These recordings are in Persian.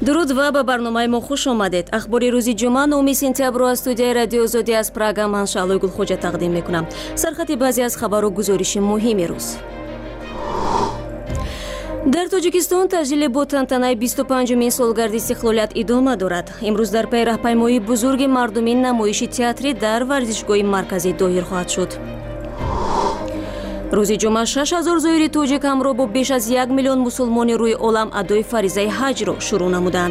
дуруд ва ба барномаи мо хуш омадед. ахбори рӯзи ҷумъа 9 сентябрро аз студияи радио Озодӣ аз Прага ман Шаълои Гулхоҷа тақдим мекунам. Сархати баъзе аз хабару гузориши муҳими рӯз. дар Тоҷикистон таҷлиле бо тантанаи 25-мин солгарди истиқлолият идома дорад. имрӯз дар пай раҳпаймоии бузурги мардумӣ намоиши театрӣ дар варзишгоҳи марказӣ доир хоҳад шуд. рӯзи ҷумъа 6000 зоири тоҷик ҳамроҳ бо беш аз 1 миллион мусулмони рӯи олам адои фаризаи ҳаҷро шурӯъ намуданд.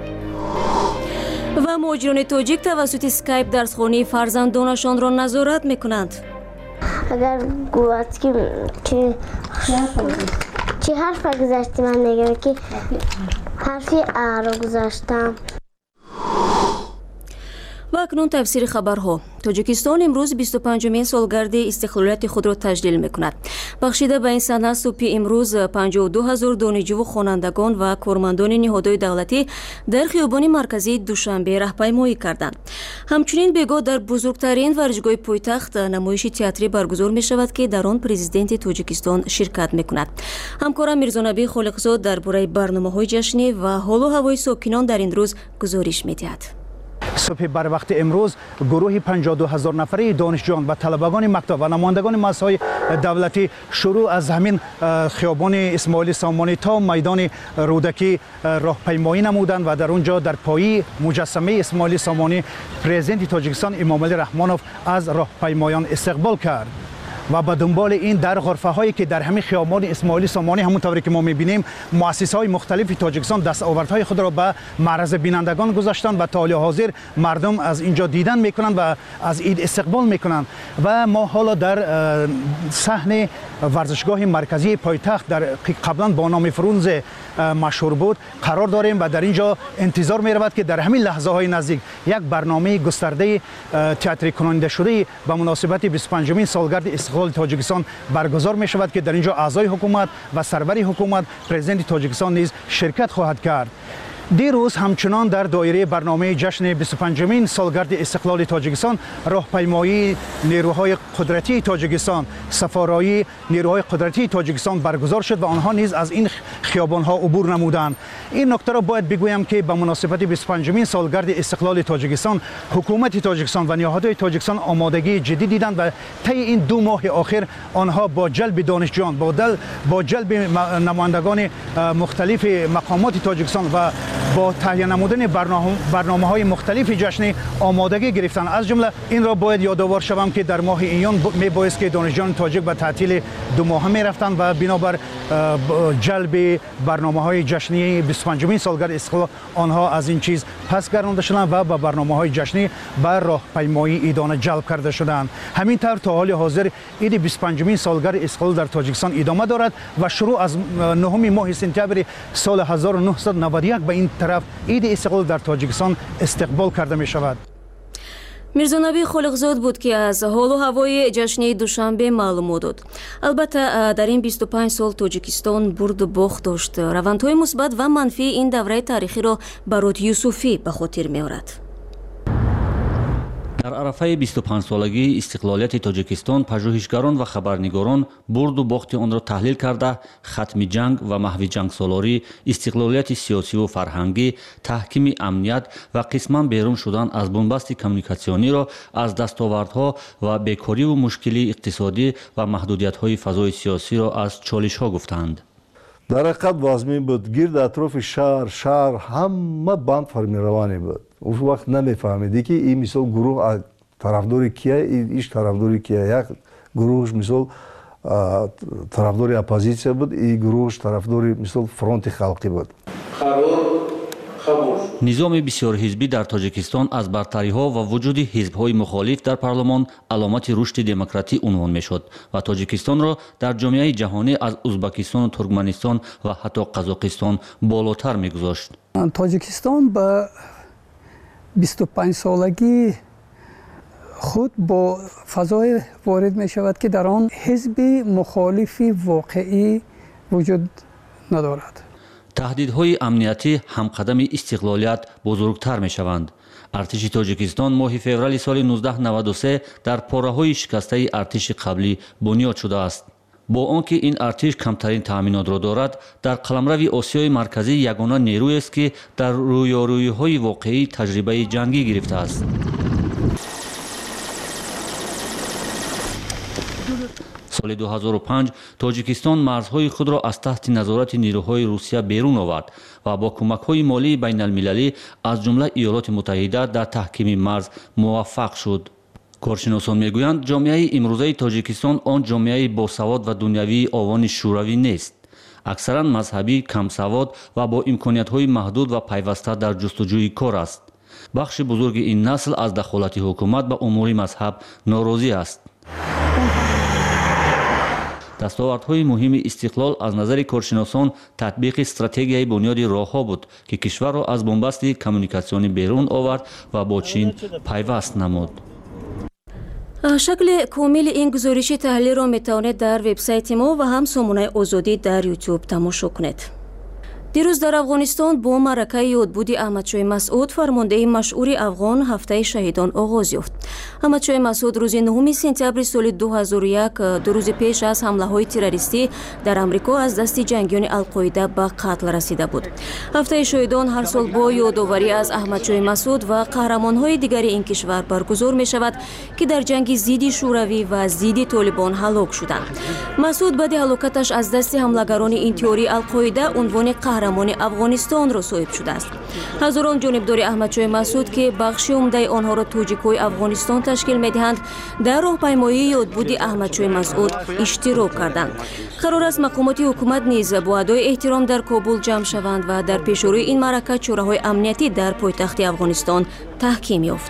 ва муҳоҷирони тоҷик тавассути скайп дарсхонаи фарзандонашонро назорат мекунанд. Agar guvvati چی حرف را گذاشتی؟ من میگم که حرفی ا را گذاشتم. ва акнун тафсири хабарҳо. Тоҷикистон имрӯз 25-мин солгарди истиқлолияти худро таҷлил мекунад. Бахшида ба ин сана субҳи имрӯз 52000 донишҷӯву хонандагон ва кормандони ниҳодҳои давлатӣ дар хиёбони марказии Душанбе раҳпаймоӣ карданд. ҳамчунин бегоҳ дар бузургтарин варзишгоҳи пойтахт намоиши театрӣ баргузор мешавад, ки дар он президенти Тоҷикистон ширкат мекунад. ҳамкорам Мирзонабии Холиқзод дар бораи барномаҳои ҷашнӣ ва ҳолу ҳавои сокинон дар ин рӯз гузориш медиҳад. صبح بر وقت امروز گروه 52000 نفره دانشجویان و طلبگان مکتب و نمایندگان مؤسسه‌های دولتی شروع از همین خیابان اسماعیل سامانی تا میدان رودکی راهپیمایی نمودند و در اونجا در پایه مجسمه اسماعیل سامانی پرزیدنت تاجیکستان امامعلی رحمانوف از راهپیمایان استقبال کرد. و به دنبال این در غرفه هایی که در همین خیابان اسماعیل سامانی همونطوری که ما میبینیم مؤسسه های مختلف تاجیکستان دستاوردهای خود را به معرض بینندگان گذاشتند و تا حال حاضر مردم از اینجا دیدن میکنند و از این استقبال میکنند. و ما حالا در صحن ورزشگاه مرکزی پایتخت در قبلا با نام فرونز مشهور بود قرار داریم و در اینجا انتظار میرود که در همین لحظه های نزدیک یک برنامه گسترده تئاتری کننده شده به مناسبت 25مین سالگرد استقلال تاجیکستان برگزار می شود که در اینجا اعضای حکومت و سرور حکومت پرزیدنت تاجیکستان نیز شرکت خواهد کرد. دیروز همچنان در دایره برنامه جشن 25مین سالگرد استقلال تاجیکستان راهپیمایی نیروهای قدرتی تاجیکستان سفارایی نیروهای قدرتی تاجیکستان برگزار شد و آنها نیز از این خیابان‌ها عبور نمودند. این نکته را باید بگویم که به مناسبت 25مین سالگرد استقلال تاجیکستان حکومت تاجیکستان و نهادهای تاجیکستان آمادگی جدی دیدند و طی این 2 ماه آخر آنها با جلب دانشجویان با جلب نمایندگان مختلف مقامات تاجیکستان و با تهیه نمودن برنامه‌های مختلف جشنی آمادگی گرفتند. از جمله این را باید یادآور شوم که در ماه ایون میبایست که دانشجویان تاجیک به تعطیل 2 ماهه میرفتند و بنابر جلب برنامه‌های جشنی 25مین سالگرد استقلال آنها از این چیز پس گردانده شدند و به برنامه‌های جشنی بر راهپیمایی ایدانه جلب کرده شدند. همین طور تا حال حاضر عید 25مین سالگرد استقلال در تاجیکستان ادامه دارد و شروع از 9 ماه سپتامبر سال 1991 به این طرف عید استقلال در تاجیکستان استقبال کرده می شود. Мирзонабии Холиқзод буд ки аз ҳолу ҳавои ҷашнии Душанбе маълумот дод. Албатта дар ин 25 сол Тоҷикистон бурду бохт дошт. Равандҳои мусбат ва манфии ин давраи таърихиро Барот Юсуфӣ ба хотир меорад. дар арафаи 25-солагии истиқлолияти Тоҷикистон пажӯҳишгарон ва хабарнигорон бурду бохти онро таҳлил карда хатми ҷанг ва маҳви ҷангсолорӣ, истиқлолияти сиёсиву фарҳангӣ, таҳкими амният ва қисман берун шудан аз бунбасти коммуникатсиониро аз дастовардҳо ва бекориву мушкилии иқтисодӣ ва маҳдудиятҳои фазои сиёсиро аз чолишҳо гуфтанд. дар ҳақиқат вазмин буд гирди атрофи шаҳр ҳама банд формироване буд. уш вақт намефаҳмиди ки ин мисол гурӯҳ тарафдори кия иш тарафдори кия. як гурӯҳш мисол тарафдори оппозитсия буд, и гурӯҳш тарафдори мисол фронти халқӣ буд. низоми бисёрҳизбӣ дар Тоҷикистон аз бартариҳо ва вуҷуди ҳизбҳои мухолиф дар парлумон аломати рушди демократӣ унвон мешуд ва Тоҷикистонро дар ҷомеаи ҷаҳонӣ аз Узбекистону Туркманистон ва ҳатто Қазоқистон болотар мегузошт. Тоҷикистон ба 25-солагӣ худ бо фазое ворид мешавад ки дар он ҳизби мухолифи воқеӣ вуҷуд надорад. таҳдидҳои амниятӣ ҳамқадами истиқлолият бузургтар мешаванд. артиши Тоҷикистон моҳи феврали соли 1993 дар пораҳои шикастаи артиши қаблӣ бунёд шудааст. با آنکه این ارتش کمترین تأمینات را دارد، در قلمرو آسیای مرکزی یگانه نیرویی است که در رویارویی‌های واقعی تجربه جنگی گرفته است. سال 2005 تاجیکستان مرزهای خود را از تحت نظارت نیروهای روسیه بیرون آورد و با کمک‌های مالی بین المللی از جمله ایالات متحده در تحکیم مرز موفق شد. کارشناسان میگویند جامعه امروزه تاجیکستان آن جامعه باسواد و دنیوی آوان شوروی نیست. اکثرا مذهبی، کم سواد و با امکانیت‌های محدود و پیوسته در جستجوی کار است. بخش بزرگ این نسل از دخالت حکومت به امور مذهب ناراضی است. دستاوردهای مهم استقلال از نظر کارشناسان تطبیق استراتژی بنیاد راهها بود که کشور را از بنبست کمیونیکاسیونی بیرون آورد و با چین پیوست نمود. شکل کامل این گزارش تحلیل را میتوانید در وبسایت ما و هم سامانه آزادی در یوتیوب تماشا کنید. دیروز در افغانستان با معرکه یادبود احمدشاه مسعود فرمانده مشهور افغان هفته شهیدان آغاز یافت. احمدشاه مسعود روز 9 سپتامبر سال 2001 دو روز پیش از حمله‌های تروریستی در آمریکا از دست جنگیان القاعده به قتل رسیده بود. هفته شهیدان هر سال با یادآوری از احمدشاه مسعود و قهرمان‌های دیگر این کشور برگزار می‌شود که در جنگ ضد شوروی و ضد طالبان هلاک شدند. مسعود بعد هلاکتش از دست حمله‌گران انتحاری القاعده عنوان قهرمان افغانستان را صاحب شده است. هزاران جانبدار احمدشاه مسعود که بخش عمده آنها را توجیک‌های افغانستان تشکیل می‌دهند در راهپیمایی یادبود احمدشاه مسعود اشتراک کردند. قرار است مقامات حکومت نیز با ادای احترام در کابل جمع شوند و در پیشروی این معرکه چاره‌های امنیتی در پایتخت افغانستان تحکیم یافت.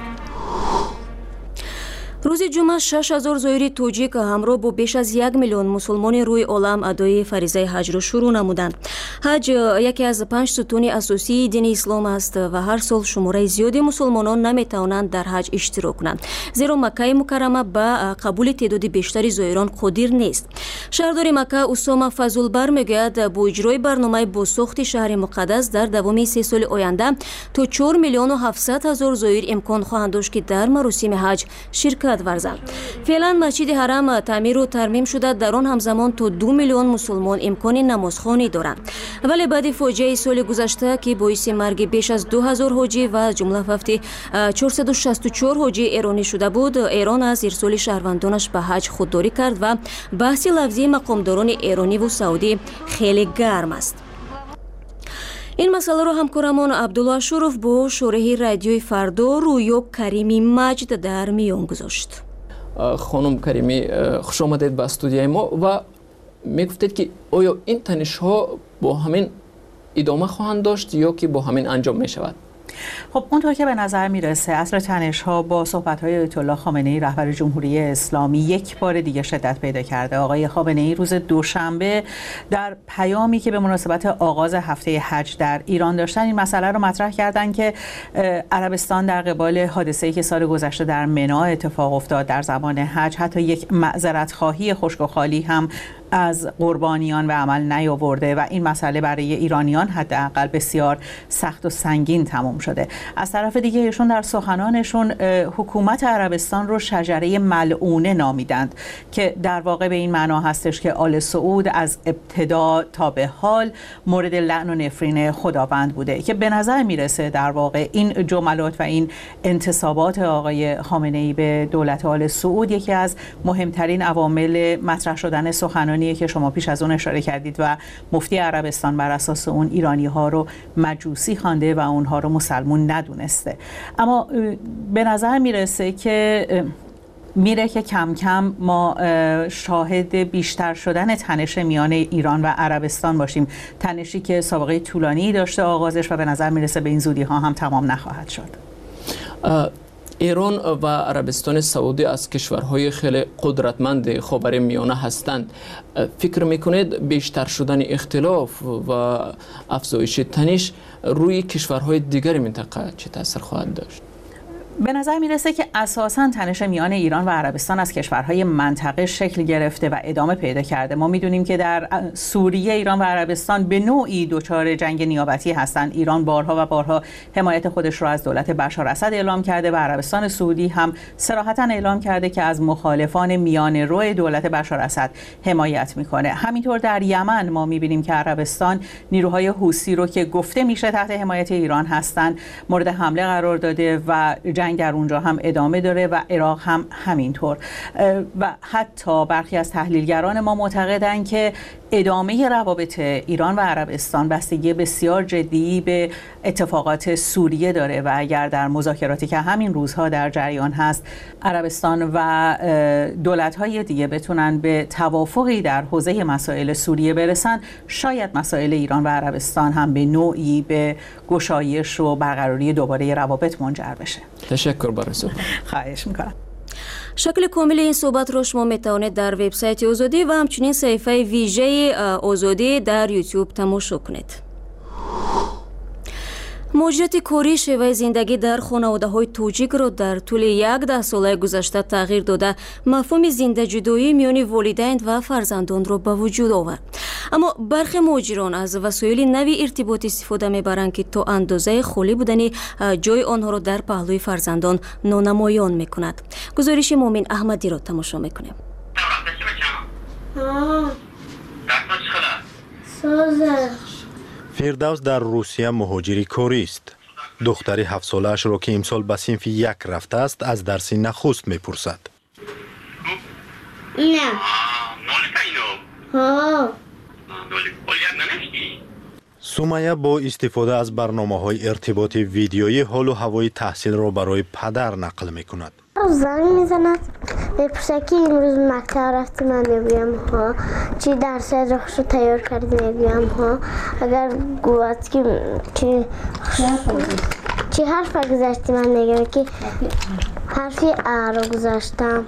روز جمعه 6000 زائر توجیک همراه با بیش از 1 میلیون مسلمان روی عالم ادای فریضه حج را شروع نمودند. حج یکی از 5 ستون اساسی دین اسلام است و هر سال شماره زیادی مسلمانان نمیتوانند در حج اشتراک کنند، زیرا مکه مکرمه به قبول تعداد بیشتری زائران قادر نیست. شهردار مکه اسامه فضلبر میگوید با اجرای برنامه بازساخت شهر مقدس در دوام 3 سال آینده تا 4 میلیون و 700 هزار زائر امکان خواهند داشت که در مراسم حج شرکت ورزند. فعلا مسجد حرم تعمیر و ترمیم شده، در آن همزمان تا 2 میلیون مسلمان امکان نمازخوانی دارند. ولی بعد فاجعه سال گذشته که باعث مرگ بیش از 2000 حاجی و جمله وفات 464 حاجی ایرانی شده بود، ایران از ارسال شهروندانش به حج خودداری کرد و بحث لفظی مقامداران ایرانی و سعودی خیلی گرم است. این مسئله را همکارمان عبدالله شروف با شارح رادیوی فردا رویا کریمی مجد در میان گذاشت. خانم کریمی خوش آمدید به استودیوی ما و میگفتید که آیا این تنش‌ها با همین ادامه خواهند داشت یا که با همین انجام می شود؟ خب اونطور که به نظر میرسه اصل تنش‌ها با صحبت‌های آیت الله خامنه‌ای رهبر جمهوری اسلامی یک بار دیگه شدت پیدا کرده. آقای خامنه‌ای روز دوشنبه در پیامی که به مناسبت آغاز هفته حج در ایران داشتن این مسئله رو مطرح کردن که عربستان در قبال حادثه‌ای که سال گذشته در منی اتفاق افتاد در زمان حج حتی یک معذرت‌خواهی خشک و خالی هم از قربانیان به عمل نیاورده و این مسئله برای ایرانیان حداقل بسیار سخت و سنگین تمام شده. از طرف دیگه ایشون در سخنانشون حکومت عربستان رو شجره ملعونه نامیدند که در واقع به این معنا هستش که آل سعود از ابتدا تا به حال مورد لعن و نفرین خداوند بوده، که به نظر میرسه در واقع این جملات و این انتسابات آقای خامنه‌ای به دولت آل سعود یکی از مهمترین عوامل مطرح شدن سخنانی که شما پیش از اون اشاره کردید و مفتی عربستان بر اساس اون ایرانی ها رو مجوسی خوانده و اونها رو مسلمون ندونسته. اما به نظر میرسه که کم کم ما شاهد بیشتر شدن تنش میان ایران و عربستان باشیم، تنشی که سابقه طولانی داشته آغازش و به نظر میرسه به این زودی ها هم تمام نخواهد شد. ایران و عربستان سعودی از کشورهای خیلی قدرتمند خاورمیانه هستند. فکر میکنید بیشتر شدن اختلاف و افزایش تنش روی کشورهای دیگر منطقه چه تاثیر خواهد داشت؟ به نظر میرسه که اساساً تنش میان ایران و عربستان از کشورهای منطقه شکل گرفته و ادامه پیدا کرده. ما میدونیم که در سوریه ایران و عربستان به نوعی دچار جنگ نیابتی هستند. ایران بارها و بارها حمایت خودش را از دولت بشار اسد اعلام کرده و عربستان سعودی هم صراحتاً اعلام کرده که از مخالفان میان رو دولت بشار اسد حمایت میکنه. همینطور در یمن ما میبینیم که عربستان نیروهای حوثی رو که گفته میشه تحت حمایت ایران هستند مورد حمله قرار داده و جنگ در اونجا هم ادامه داره و عراق هم همینطور. و حتی برخی از تحلیلگران ما معتقدند که ادامه روابط ایران و عربستان بستگی بسیار جدی به اتفاقات سوریه داره و اگر در مذاکراتی که همین روزها در جریان هست عربستان و دولت‌های دیگه بتونن به توافقی در حوزه مسائل سوریه برسن، شاید مسائل ایران و عربستان هم به نوعی به گشایش و برقراری دوباره روابط منجر بشه. تشکر برای صحبت. خواهش میکنم. شکل کامل این صحبت رو شما میتوانید در وبسایت آزادی و همچنین صفحه ویژه آزادی در یوتیوب تماشا کنید. مهاجرت کاری شیوه زندگی در خانواده‌های توجیک را در طول 11 سال گذشته تغییر داده مفهوم زنده جدایی میان والدین و فرزندان را به وجود آورد. اما برخی مهاجران از وسایل نوی ارتباط استفاده میبرند که تا اندازه خالی بودن جای آنها را در پهلوی فرزندان نانمایان میکند. گزارش مومن احمدی را تماشا میکنیم. فردوس در روسیه مهاجری کاری است. دختری 7 سالش را که امسال به صنف 1 رفته است از درس نخست میپرسد. نه. سمیه با استفاده از برنامه‌های ارتباط ویدیویی حال و هوای تحصیل را برای پدر نقل میکند. زنگ میزند میپرسه که امروز مکتب رفتی، من میگویم ها. چی درس رو تیار کردی؟ میگویم ها. اگر گوید که چی حرف گذاشتی؟ من میگم که حرفی ا رو گذاشتم.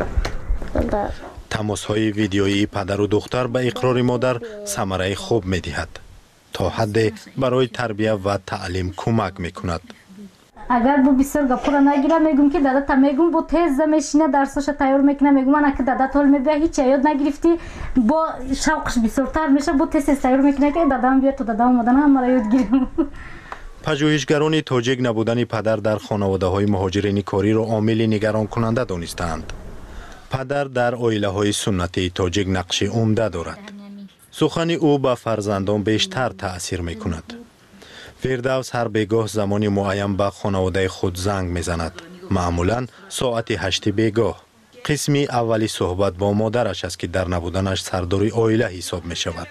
تماس‌های ویدیویی پدر و دختر به اقرار مادر ثمره خوب می‌دهد. تا حد برای تربیت و تعلیم کمک می‌کند. اگر بو بسیار گپورا نگیرم میگم که دادا تا میگم بو تیز میشینه درسش تیار میکنه، میگم من که دادا طول میبه هیچ یاد نگرفتی، با شوقش بسیارتر میشه بو تیز تیار میکنه که دادام بیاد تو دادام مدن هم مرا یاد گیرم. پژوهشگران تاجیک نبودن پدر در خانواده‌های مهاجرین کاری را عامل نگران کننده دانستند. پدر در عائله‌های سنتی تاجیک نقش عمده دارد. سخن او به فرزندان بیشتر تأثیر میکند. فردوس هر بیگاه زمانی معین به خانواده خود زنگ میزند. معمولاً ساعت 8 بیگاه. قسمی اولی صحبت با مادرش است که در نبودنش سردار عائله حساب می شود.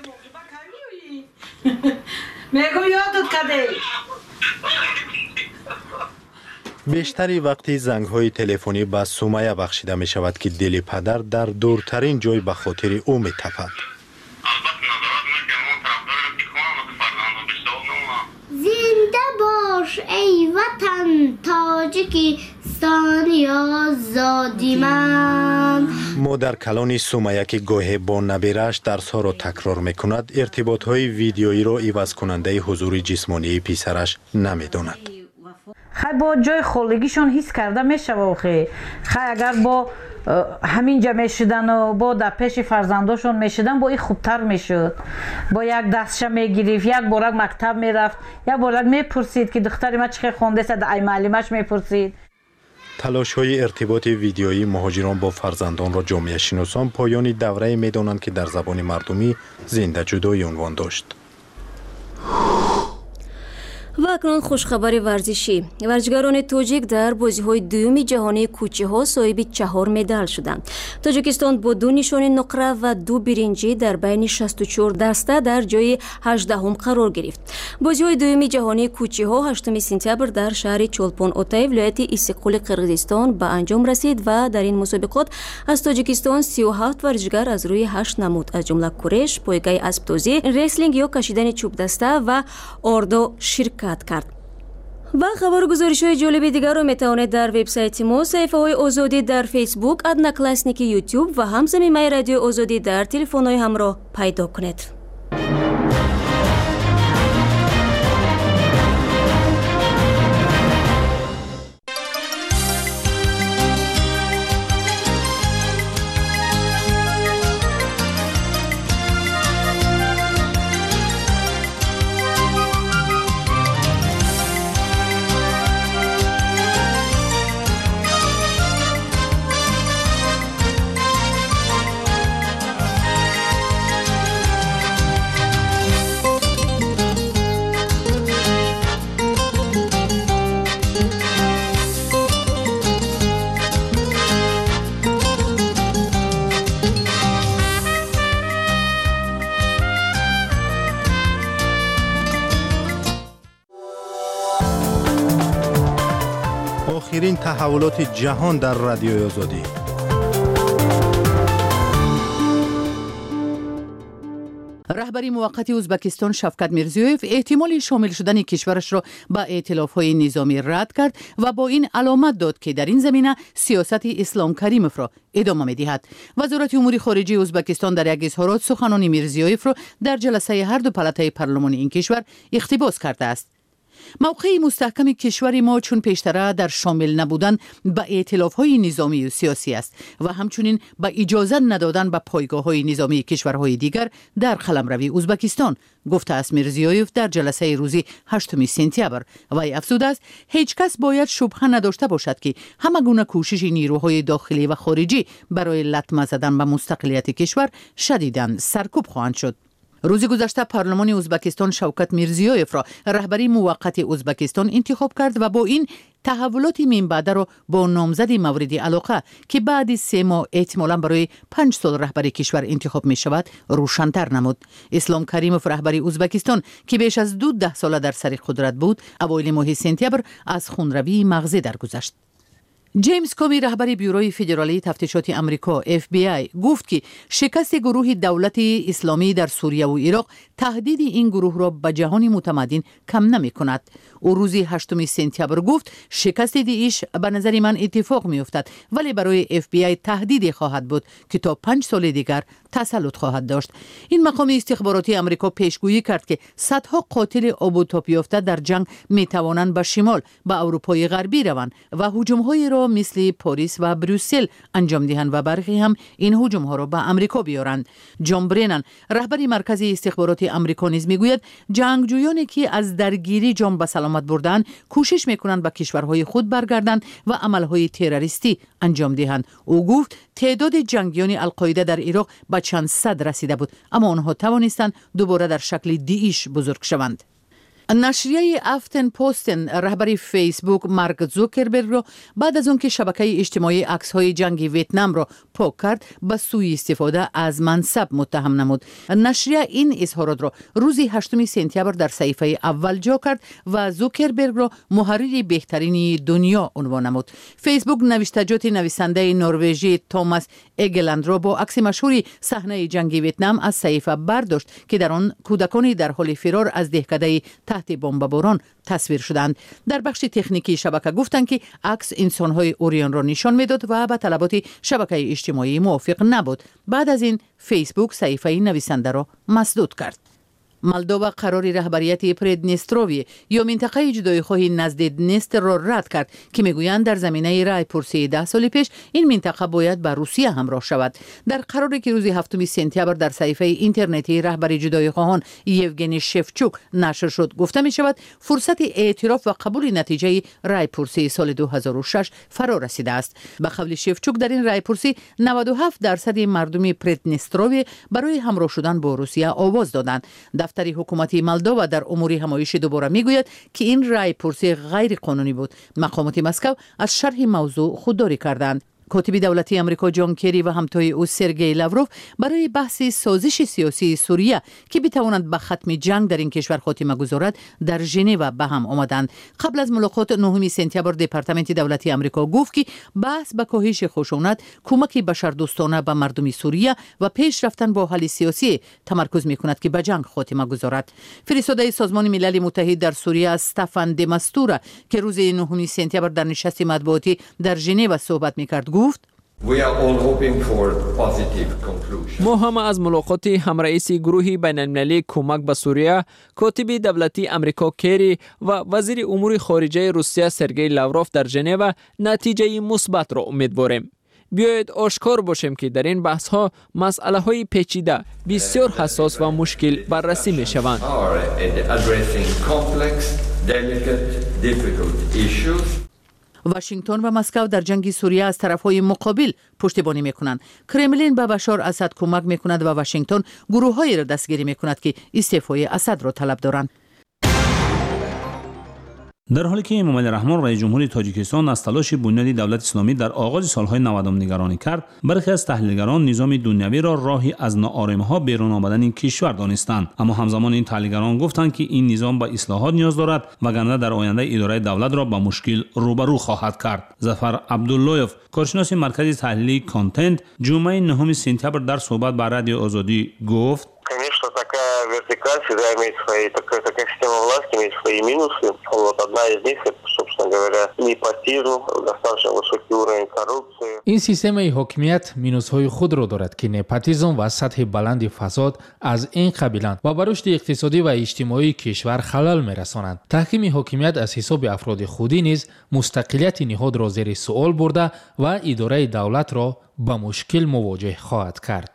بیشتری وقتی زنگ‌های تلفنی به سمیه بخشیده می شود که دل پدر در دورترین جای به خاطر او می تپد. زنده باش ای وطن تاجیکستانی آزادی من. مادر کلان سمیه که گاهی با نبیرش درس‌ها را تکرار می‌کند، ارتباط‌های ویدیویی را عوض کننده حضور جسمانی پسرش نمی‌داند. خیلی با جای خالگیشون حس کرده میشه واقعی. خیلی اگر با همین جمع شدن و با در پیش فرزنداشون میشدن با این خوبتر میشد. با یک دستشه میگیرید، یک بارک مکتب میرفت، یک بارک میپرسید که دختری ما چه خونده است، ای معلمش میپرسید. تلاش‌های ارتباط ویدیویی مهاجران با فرزندان را جامعه شناسان پایان دوره میدانند که در زبان مردمی زنده جدایی عنوان داشت. و اکنون خوشخبر ورزشی. ورزشکاران تاجیک در بازی‌های دوم جهانی کوچه‌ها صاحب 4 مدال شدند. تاجیکستان با 2 نشان نقره و 2 برنجی در بین 64 دسته در جای 18 قرار گرفت. بازی‌های دوم جهانی کوچه‌ها 8 سپتامبر در شهر چولپون اوتای ولایت استقلال قرقیزستان به انجام رسید و در این مسابقات از تاجیکستان 37 ورزشکار از روی 8 نمود از جمله کورش، پایگاه اسب‌دوزی، ریسلینگ یا کشیدن چوب دسته و آردو شرکت کرد. و خبر و گزارش‌های جالب دیگر را میتوانید در وبسایت ما، صفحه‌های آزادی در فیسبوک، ادناکلاسنیک یوتیوب و همزمان رادیو آزادی در تلفن‌های همراه پیدا کنید. تحولات جهان در رادیوی آزادی. رهبری موقت ازبکستان شفقت میرزیویف احتمال شامل شدن کشورش را به ائتلاف‌های نظامی رد کرد و با این علامت داد که در این زمینه سیاست اسلام کریموف را ادامه می‌دهد. وزارت امور خارجه ازبکستان در یک اظهارات سخنان میرزیویف را در جلسه هر دو پلاتای پارلمان این کشور اقتباس کرده است. موقع مستحکم کشور ما چون پیشتره در شامل نبودن به ائتلاف‌های نظامی و سیاسی است و همچنین به اجازه ندادن به پایگاه‌های نظامی کشورهای دیگر در قلمروی ازبکستان، گفته است میرزیویف در جلسه روزی 8 سپتامبر. وی افزوده است هیچ کس باید شبهه نداشته باشد که همه گونه کوشش نیروهای داخلی و خارجی برای لطمه زدن به مستقلیت کشور شدیداً سرکوب خواهند شد. روز گذشته پارلمان ازبکستان شوکت میرزیویف را رهبری موقت ازبکستان انتخاب کرد و با این تحولات من بعد را با نامزد مورد علاقه که بعد 3 ماه احتمالاً برای 5 سال رهبری کشور انتخاب می شود روشن‌تر نمود. اسلام کریموف رهبری ازبکستان که بیش از 12 سال در سر قدرت بود، اوایل ماه سپتامبر از خونروی مغزی درگذشت. جیمز کومی رهبر بیوروی فدرالی تفتیشات امریکا FBI گفت که شکست گروه دولت اسلامی در سوریه و عراق تهدید این گروه را به جهان متمدن کم نمی کند. او روز 8 سپتامبر گفت شکست داعش به نظر من اتفاق می افتد ولی برای FBI تهدید خواهد بود که تا 5 سال دیگر تسلط خواهد داشت. این مقام استخباراتی امریکا پیشگویی کرد که صدها قاتل آبوتاب یافته در جنگ می توانند به شمال به اروپای غربی روند و هجوم‌های را مثل پاریس و بروسل انجام دهند و برخی هم این هجوم‌ها را به امریکا بیارند. جان برنن رهبر مرکز استخبارات امریکا نیز میگوید جنگجویانی که از درگیری جان به سلامت بردند کوشش میکنند به کشورهای خود برگردند و عملهای تروریستی انجام دهند. او گفت تعداد جنگیان القاعده در عراق به چند صد رسیده بود اما آنها توانستند دوباره در شکل داعش بزرگ شوند. نشریه افتن پوستن رهبر فیسبوک مارک زوکربرگ را بعد از آن که شبکه اجتماعی عکس‌های جنگ ویتنام را پاک کرد به سوء استفاده از منصب متهم نمود. نشریه این اظهارات را روز 8 سپتامبر در صفحه اول جا کرد و زوکربرگ را محرر بهترین دنیا عنوان نمود. فیسبوک نوشتجات نویسنده نروژی توماس اگلند را با عکس مشهور صحنه جنگ ویتنام از صفحه برداشت که در آن کودکانی در حال فرار از دهکده تحت بمباران تصویر شدند. در بخش تکنیکی شبکه گفتند که عکس انسان‌های اوریان را نشان میداد و با طلبات شبکه اجتماعی موافق نبود. بعد از این فیسبوک صفحه نویسنده را مسدود کرد. مولدووا قرار رهبریت پریدنستروی یا منطقه جدایی‌خواهی نزد دنستر را رد کرد که میگویند در زمینه رای پرسی 10 سال پیش این منطقه باید با روسیه همراه شود. در قراری که روز 7 سپتامبر در صفحه اینترنتی رهبر جدایی‌خواهان یوگنی شفچوک نشر شد گفته می شود فرصت اعتراف و قبول نتیجه رای پرسی سال 2006 فرا رسیده است. به قول شفچوک در این رای پرسی 97% مردم پریدنستروی برای همراه شدن با روسیه آواز دادند. دفتر حکومتی مولدووا در امور همایش دوباره میگوید که این رای پرسی غیر قانونی بود. مقامات مسکو از شرح موضوع خودداری کردند. کاتب دولتی آمریکا جان کری و همتای او سرگئی لاوروف برای بحث سازش سیاسی سوریه که بتواند به ختم جنگ در این کشور خاتمه گذارد در ژنو به هم آمدند. قبل از ملاقات 9 سپتامبر دپارتمنت دولتی آمریکا گفت که بحث به کاهش خشونت، کمک بشردوستانه به مردم سوریه و پیش رفتن با حل سیاسی تمرکز می‌کند که به جنگ خاتمه گذارد. فرستاده سازمان ملل متحد در سوریه استفان دماستورا که روز 9 سپتامبر در نشست مطبوعاتی در ژنو صحبت می‌کرد گفت ما هم از ملاقات همرئیس گروه بین المللی کمک به سوریه، کاتب دولتی امریکا کری و وزیر امور خارجه روسیه سرگئی لاوروف در ژنو نتیجه مثبت را امیدواریم. بیایید آشکار باشیم که در این بحث ها مسئله های پیچیده بسیار حساس و مشکل بررسی می شوند. واشنگتن و مسکو در جنگ سوریه از طرفهای مقابل پشتیبانی میکنند. کرملین به بشار اسد کمک میکند و واشنگتن گروه‌هایی را دستگیری میکند که استعفای اسد را طلب دارند. در حالی که امامعلی رحمان رئیس جمهوری تاجیکستان از تلاش بنیادی دولت اسلامی در آغاز سالهای 90 نگرانی کرد، برخی از تحلیلگران نظام دنیوی را راهی از ناآرامی‌ها بیرون آمدن این کشور دانستند. اما همزمان این تحلیلگران گفتند که این نظام به اصلاحات نیاز دارد وگرنه در آینده اداره دولت را با مشکل روبرو خواهد کرد. ظفر عبداللهیف، کارشناس مرکز تحلیلی کانتنت، جمعه 9 سپتامبر در صحبت با رادیو آزادی گفت: Конечно, такая вертикаль всегда имеет свои, такая система власти имеет свои минусы. Вот одна из них, это, собственно говоря, непотизм, достаточно высокий уровень коррупции. این سیستم حاکمیت مینوس‌های خود را دارد که نپاتیزم و سطح بلند فساد از این قبیلند و بر رشد اقتصادی و اجتماعی کشور خلل می‌رسانند. تحکیم حاکمیت از حساب افراد خودی نیز مستقلیت نهاد را زیر سوال برده و اداره دولت را با مشکل مواجه خواهد کرد.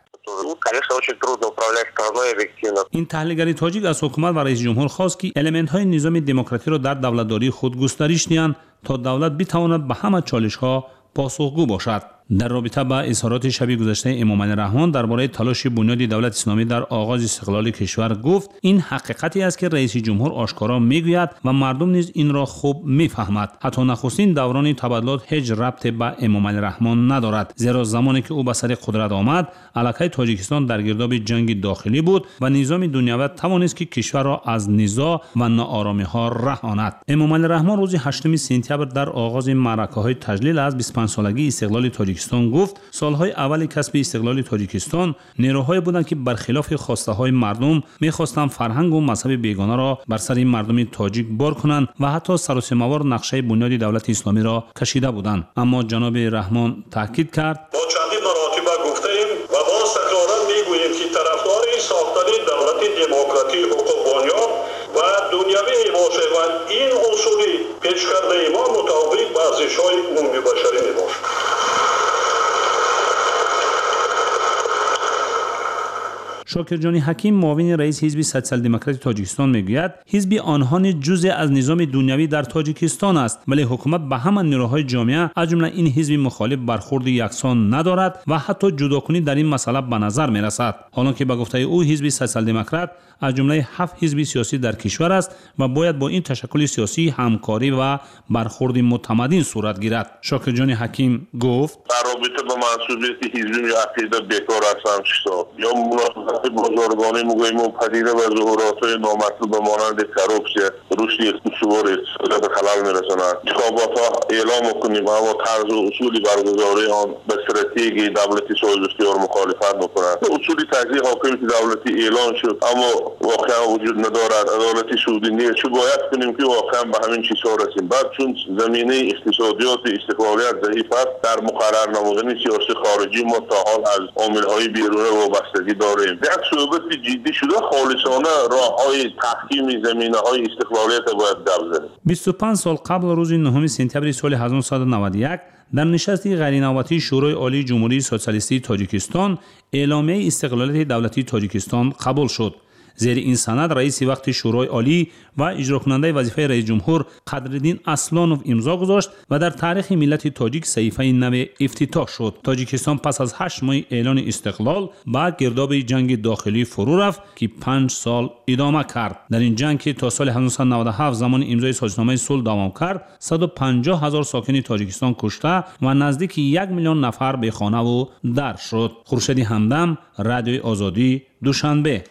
این تحلیلگری تاجیک از حکومت و رئیس جمهور خواست که المنت‌های نظام دموکراسی را در دولتداری خود گسترش دهند تا دولت بتواند به همه چالش‌ها پاسخگو باشد. در رابطه با اظهارات شب گذشته امامعلی رحمان درباره تلاش بنیادی دولت اسلامی در آغاز استقلال کشور گفت: این حقیقتی است که رئیس جمهور آشکارا میگوید و مردم نیز این را خوب میفهمد. حتی نخستین دوران تبادلات هیچ ربطی به امامعلی رحمان ندارد، زیرا زمانی که او به سر قدرت آمد علاقه تاجیکستان در گرداب جنگ داخلی بود و نظام دنیوی توانست که کشور را از نزاع و ناآرامی‌ها رهاند. امامعلی رحمان روز 8 سپتامبر در آغاز معرکه‌های تجلیل از 25 سالگی استقلال تاجیکستان گفت: سالهای اول کسب استقلال تاجیکستان نیروهایی بودند که برخلاف خواسته های مردم میخواستند فرهنگ و مذهب بیگانه را بر سر مردم تاجیک بار کنند و حتی سراسیمه‌وار نقشه بنیادی دولت اسلامی را کشیده بودند. اما جناب رحمان تاکید کرد: ما چندین مراتب گفتیم و باز تکرارا میگوییم که طرفدار ساختن دولت دموکراتی حقوق بنیاد و دنیوی میباشد و این اصولی پیش کرده ما مطابق با ارزش‌های عمومی بشری میباشد. شاکر جانی حکیم، معاون رئیس حزب سوسیال دموکرات تاجیکستان میگوید حزب آنها جزء از نظام دنیوی در تاجیکستان است، ولی حکومت به همان نیروهای جامعه از جمله این حزب مخالف برخورد یکسان ندارد و حتی جداکنی در این مسئله به نظر میرسد. حالانکه به گفته او حزب سوسیال دموکرات از جمله 7 حزب سیاسی در کشور است و باید با این تشکل سیاسی همکاری و برخورد متمدن صورت گیرد. شاکر جانی حکیم گفت: در رابطه با مسئولیت حزبی یا عقیده بیکار هستم شتا یا مناسبت بازرگانی میگوییم و پدیده و ظهورات‌های نامطلوب مانند کروپسیه رشد اقتصادی اقتصاد خلل میرساند. انتخابات‌ها اعلام کنیم اما طرز و اصول برگزاری آن به استراتژی دولتی صاحب اختیار مخالفت میکنند. اصول تجزیه حاکمیت دولتی اعلان شد اما واقعا وجود ندارد. عدالت سعودی نیست. چه باید کنیم که واقعا به همین چیزها رسیم؟ بعد چون زمینه اقتصادیات استقلالیت ضعیف است، در مقرر نمودن سیاست خارجی ما تا حال از عامل‌های بیرونی وابستگی داریم. یک صحبت جدی شده خالصانه راه‌های تحکیم زمینه‌های استقلالیت باید دبزنیم. 25 سال قبل روز 9 سپتامبر سال 1991 در نشست غیرنوبتی شورای عالی جمهوری سوسیالیستی تاجیکستان اعلامیه استقلالیت دولتی تاجیکستان قبول شد. زیر این سند رئیس وقت شورای عالی و اجرا کننده وظیفه رئیس جمهور قدرالدین اصلانوف امضا گذاشت و در تاریخ ملت تاجیک صحیفه نو افتتاح شد. تاجیکستان پس از 8 ماه اعلان استقلال با گرداب جنگ داخلی فرو رفت که 5 سال ادامه کرد. در این جنگ که تا سال 1997 زمان امضای سازشنامه صلح دوام کرد، 150,000 ساکن تاجیکستان کشته و نزدیک 1 میلیون نفر به خانه و در شد. خورشید همدم، رادیوی آزادی، دوشنبه.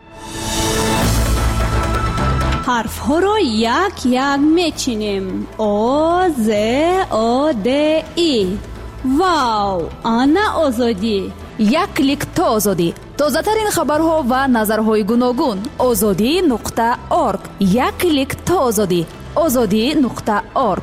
حرف ها رو یک یک میچینیم. او ز او د ای. واو، آنا آزادی. یک کلیک تا آزادی. تازه ترین خبرها و نظرهای گوناگون. azadi.org. یک کلیک تا آزادی. azadi.org.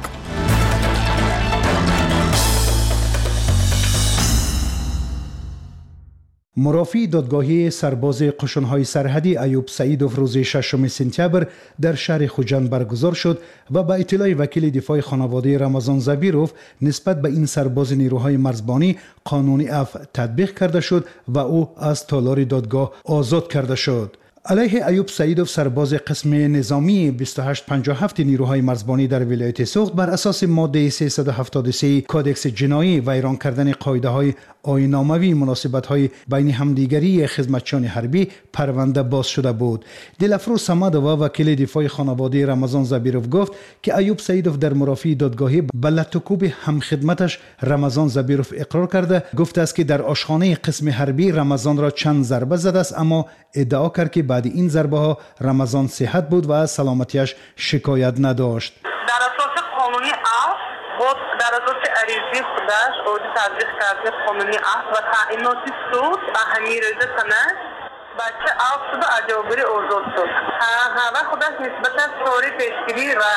مرافی دادگاهی سرباز قشون‌های سرحدی ایوب سعیدوف روز 6 سپتامبر در شهر خوجند برگزار شد و با اطلاع وکیل دفاع خانواده رمضان زبیروف نسبت به این سرباز نیروهای مرزبانی قانون عفو تطبیق کرده شد و او از تالار دادگاه آزاد کرده شد. علیه ایوب سعیدوف سرباز قسم نظامی 2857 نیروهای مرزبانی در ولایت سوخت بر اساس ماده 373 کودکس جنایی ویران کردن قاعده‌های آیین‌ناموی مناسبت‌های بین همدیگری خدمتچیان حربی پرونده باز شده بود. دلفروز صمدووا وکیل دفاع خانواده رمضان زبیروف گفت که ایوب سعیدوف در مرافعه دادگاهی به لطوکوب همخدمتش رمضان زبیروف اقرار کرده گفته است که در آشخانه قسم حربی رمضان را چند ضربه زده است، اما ادعا کرد که بعد این ضربه ها رمضان صحت بود و از سلامتیش شکایت نداشت. در اساس قانونی عفو بود، در اساس عریضه خودش او تطبیق کرده قانونی عفو و تعیینات سود و همین رضا کنه بچه عفو شد و اجابری آزاد شد. و خودش نسبت طوری پیشگیری و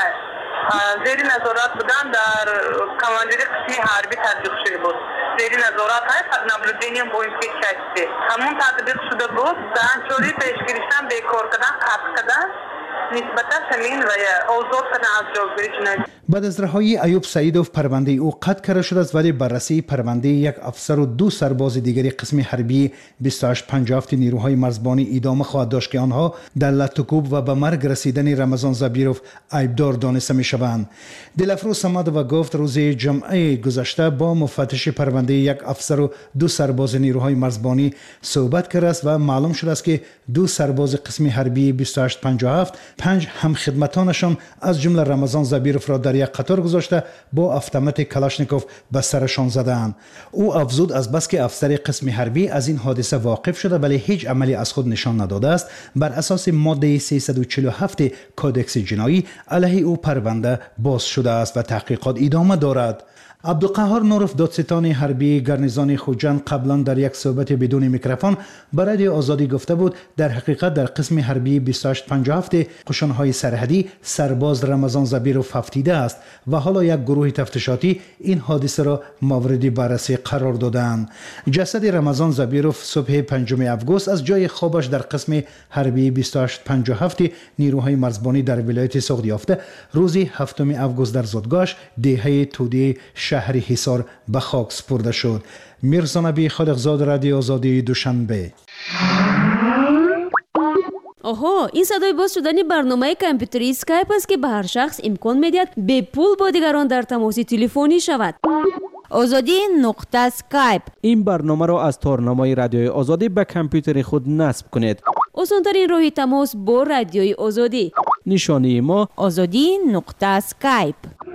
زیر نظارت بودن در کماندری قسمی حربی تطبیق شده بود. زیر نظارت های نبلودینی با این که چشته همون تطبیق شده بود. در طوری پیشگیریشتن بیکار کردن قطع کردن نسبت همین و آزاد کردن از جاگیری جنایی. بعد از رهایی ایوب سعیدوف پرونده او قطع کرده شده است، ولی بررسی پرونده یک افسر و 2 سرباز دیگری قسم حربی 2857 نیروهای مرزبانی ادامه خواهد داشت که آنها در لطوکوب و به مرگ رسیدن رمضان زبیروف عیبدار دانسته می شوند. دلفروز صمدووا گفت روز جمعه گذشته با مفتش پرونده یک افسر و 2 سرباز نیروهای مرزبانی صحبت کرده است و معلوم شده است که 2 سرباز قسم حربی 2857 5 همخدمتانشان از جمله رمضان زبیروف را در یک قطار گذاشته با автомات کلاشنیکوف به سرشان زدند. او افزود از بس که افسر قسم حربی از این حادثه واقف شده ولی هیچ عملی از خود نشان نداده است، بر اساس ماده 347 کودکس جنایی علیه او پرونده باز شده است و تحقیقات ادامه دارد. عبدالقهار نورف دادستان حربی گارنیزون خوجند قبلا در یک صحبت بدون میکروفون برای آزادی گفته بود در حقیقت در قسم حربی 2857 قشون‌های سرحدی سرباز رمضان زبیروف هفتیده است و حالا یک گروه تفتیشاتی این حادثه را مورد بررسی قرار دادند. جسد رمضان زبیروف صبح 5 اوگوست از جای خوابش در قسم حربی 2857 نیروهای مرزبانی در ولایت سوخت یافته روز 7 اوگوست در زادگاهش دهه توده شهر حصار به خاک سپرده شد. میرزا نبی خالقزاد، رادیو آزادی، دوشنبه. آها، این صدای باز شدن برنامه کامپیوتری اسکایپ است که به هر شخص امکان میدهد به پول با دیگران در تماس تلفنی شود. آزادی نقطه اسکایپ. این برنامه را از تارنامه رادیوی آزادی به کامپیوتر خود نصب کنید. آسان‌ترین راه تماس با رادیوی آزادی. نشانی ما آزادی نقطه اسکایپ.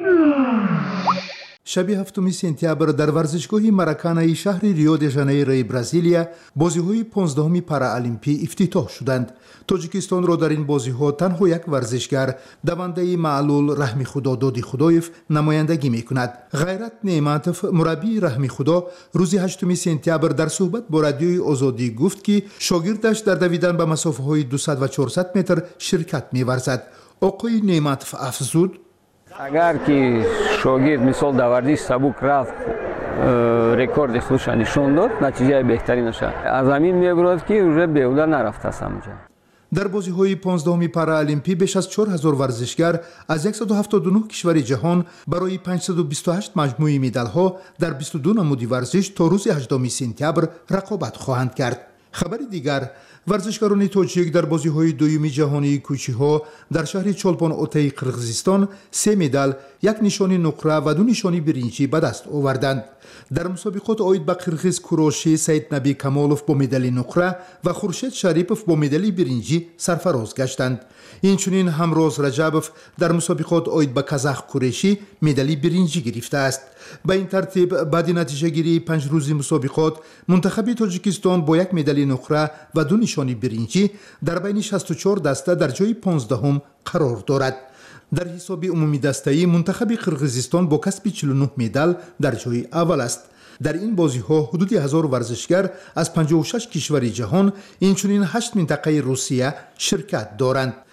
شب 7 سپتامبر در ورزشگاه مراکانه شهر ریو د ژانیرو برزیلیا بازی‌های 15 پارالمپی افتتاح شدند. تاجیکستان را در این بازی‌ها تنها یک ورزشگر دونده معلول رحمی خدا دادی خدایف نمایندگی می‌کند. غیرت نعمتوف مربی رحمی خدا روز 8 سپتامبر در صحبت با رادیوی آزادی گفت که شاگردش در دویدن به مسافه‌های 200 و 400 متر شرکت می‌ورزد. آقای نعمتوف افزود: اگر که شاگرد مثال در ورزش سبک رفت رکورد خودش نشون داد، نتیجه بهتری نشه. از همین میگوید که روز بیهوده نرفته است همونجا. در بازی‌های 15 پارالمپی بیش از 4000 ورزشگر از 179 کشور جهان برای 528 مجموعه مدال‌ها در 22 نمود ورزش تا روز 18 سپتامبر رقابت خواهند کرد. خبر دیگر: ورزشکاران تاجیک در بازی‌های دوم جهانی کوچی‌ها در شهر چولپان اوتای قرقیزستان 3 مدال، 1 نشانی نقره و 2 نشانی برنجی به دست آوردند. در مسابقات آید به قرقیز کوروشی سید نبی کمالوف با مدال نقره و خورشید شریپوف با مدال برنجی سرفراز گشتند. اینچنین همروز رجبوف در مسابقات آید به کازاخ کوروشی مدال برنجی گرفته است. به این ترتیب بعد نتیجه گیری 5 روزی مسابقات منتخب تاجیکستان با 1 مدال نقره و 2 نشانی برنجی در بین 64 دسته در جای 15 قرار دارد. در حساب عمومی دسته‌ای منتخب قرقیزستان با کسب 49 مدال در جای اول است. در این بازی‌ها حدود 1000 ورزشگر از 56 کشور جهان اینچنین 8 منطقه روسیه شرکت دارند.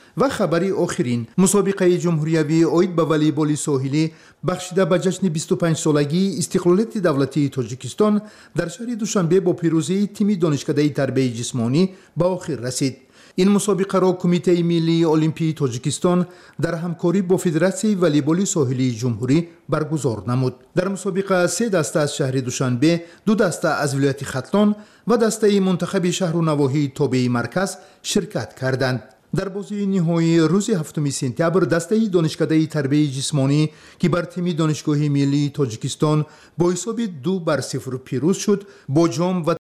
و خبری آخرین مسابقه جمهوریوی اوید به والیبال ساحلی بخشیده به جشن 25 سالگی استقلالیت دولتی تاجیکستان در شهر دوشنبه با پیروزی تیم دانشکده تربیت جسمانی به آخر رسید. این مسابقه را کمیته ملی المپی تاجیکستان در همکاری با فدراسیون والیبال ساحلی جمهوری برگزار نمود. در مسابقه 3 دسته از شهر دوشنبه، 2 دسته از ولایت ختلان و دسته منتخب شهر و نواحی تابع مرکز شرکت کردند. در بازی نهایی روز 7 سپتامبر دسته دانشکده تربیت جسمانی که بر تیم دانشگاه ملی تاجیکستان با حساب 2-0 پیروز شد، با جام و